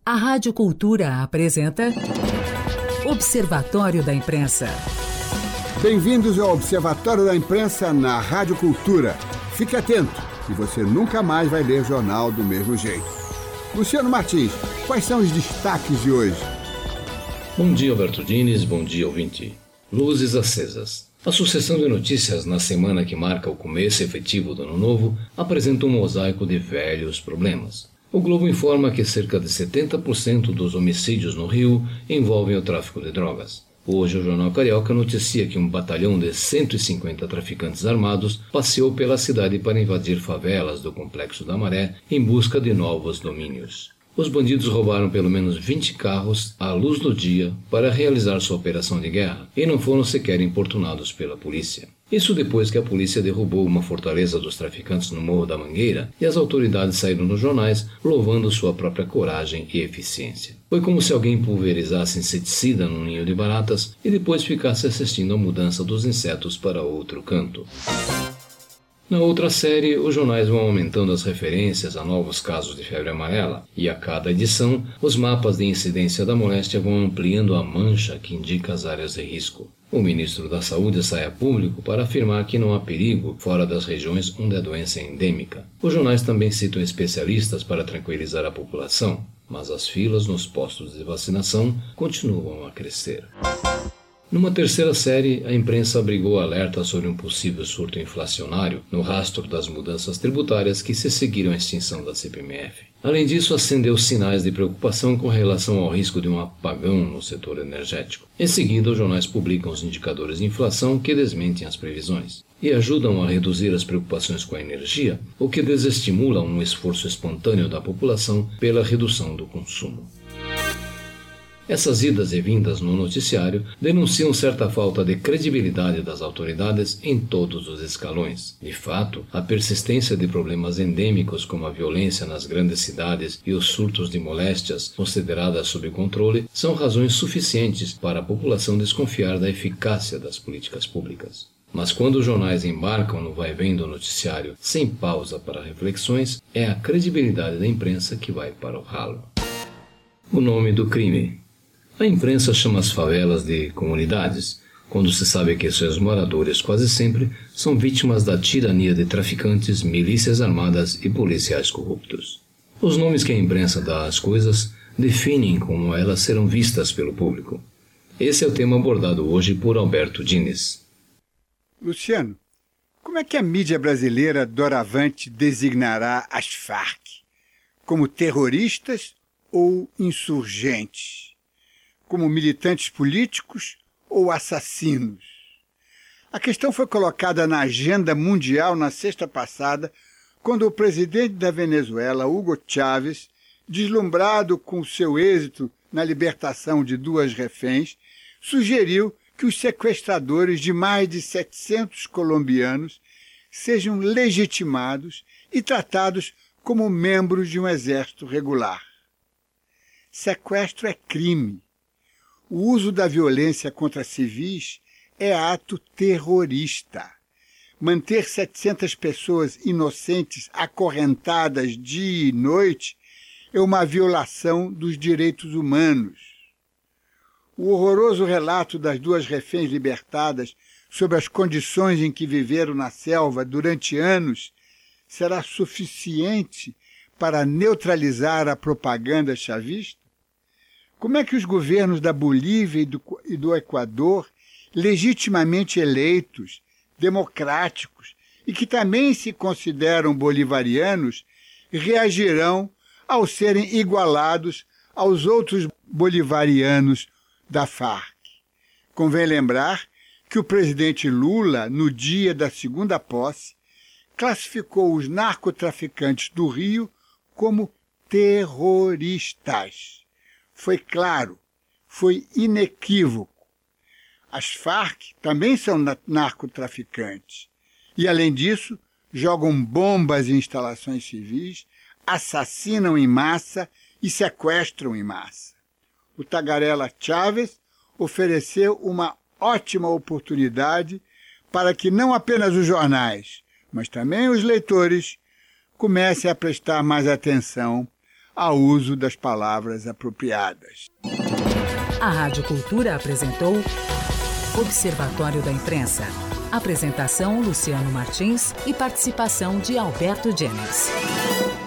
A Rádio Cultura apresenta Observatório da Imprensa. Bem-vindos ao Observatório da Imprensa na Rádio Cultura. Fique atento, que você nunca mais vai ler jornal do mesmo jeito. Luciano Martins, quais são os destaques de hoje? Bom dia, Alberto Diniz, bom dia, ouvinte. Luzes acesas. A sucessão de notícias na semana que marca o começo efetivo do ano novo apresenta um mosaico de velhos problemas. O Globo informa que cerca de 70% dos homicídios no Rio envolvem o tráfico de drogas. Hoje o Jornal Carioca noticia que um batalhão de 150 traficantes armados passeou pela cidade para invadir favelas do Complexo da Maré em busca de novos domínios. Os bandidos roubaram pelo menos 20 carros à luz do dia para realizar sua operação de guerra e não foram sequer importunados pela polícia. Isso depois que a polícia derrubou uma fortaleza dos traficantes no Morro da Mangueira e as autoridades saíram nos jornais louvando sua própria coragem e eficiência. Foi como se alguém pulverizasse inseticida num ninho de baratas e depois ficasse assistindo a mudança dos insetos para outro canto. Na outra série, os jornais vão aumentando as referências a novos casos de febre amarela e a cada edição, os mapas de incidência da moléstia vão ampliando a mancha que indica as áreas de risco. O ministro da Saúde sai a público para afirmar que não há perigo fora das regiões onde a doença é endêmica. Os jornais também citam especialistas para tranquilizar a população, mas as filas nos postos de vacinação continuam a crescer. Numa terceira série, a imprensa abrigou alerta sobre um possível surto inflacionário no rastro das mudanças tributárias que se seguiram à extinção da CPMF. Além disso, acendeu sinais de preocupação com relação ao risco de um apagão no setor energético. Em seguida, os jornais publicam os indicadores de inflação que desmentem as previsões e ajudam a reduzir as preocupações com a energia, o que desestimula um esforço espontâneo da população pela redução do consumo. Essas idas e vindas no noticiário denunciam certa falta de credibilidade das autoridades em todos os escalões. De fato, a persistência de problemas endêmicos como a violência nas grandes cidades e os surtos de moléstias consideradas sob controle são razões suficientes para a população desconfiar da eficácia das políticas públicas. Mas quando os jornais embarcam no vai-vem do noticiário sem pausa para reflexões, é a credibilidade da imprensa que vai para o ralo. O nome do crime. A imprensa chama as favelas de comunidades, quando se sabe que seus moradores quase sempre são vítimas da tirania de traficantes, milícias armadas e policiais corruptos. Os nomes que a imprensa dá às coisas definem como elas serão vistas pelo público. Esse é o tema abordado hoje por Alberto Diniz. Luciano, como é que a mídia brasileira doravante designará as Farc? Como terroristas ou insurgentes? Como militantes políticos ou assassinos? A questão foi colocada na agenda mundial na sexta passada, quando o presidente da Venezuela, Hugo Chávez, deslumbrado com seu êxito na libertação de 2 reféns, sugeriu que os sequestradores de mais de 700 colombianos sejam legitimados e tratados como membros de um exército regular. Sequestro é crime. O uso da violência contra civis é ato terrorista. Manter 700 pessoas inocentes acorrentadas dia e noite é uma violação dos direitos humanos. O horroroso relato das 2 reféns libertadas sobre as condições em que viveram na selva durante anos será suficiente para neutralizar a propaganda chavista? Como é que os governos da Bolívia e do Equador, legitimamente eleitos, democráticos e que também se consideram bolivarianos, reagirão ao serem igualados aos outros bolivarianos da Farc? Convém lembrar que o presidente Lula, no dia da segunda posse, classificou os narcotraficantes do Rio como terroristas. Foi claro, foi inequívoco. As Farc também são narcotraficantes e, além disso, jogam bombas em instalações civis, assassinam em massa e sequestram em massa. O tagarela Chávez ofereceu uma ótima oportunidade para que não apenas os jornais, mas também os leitores comecem a prestar mais atenção ao uso das palavras apropriadas. A Rádio Cultura apresentou Observatório da Imprensa. Apresentação Luciano Martins e participação de Alberto Jennings.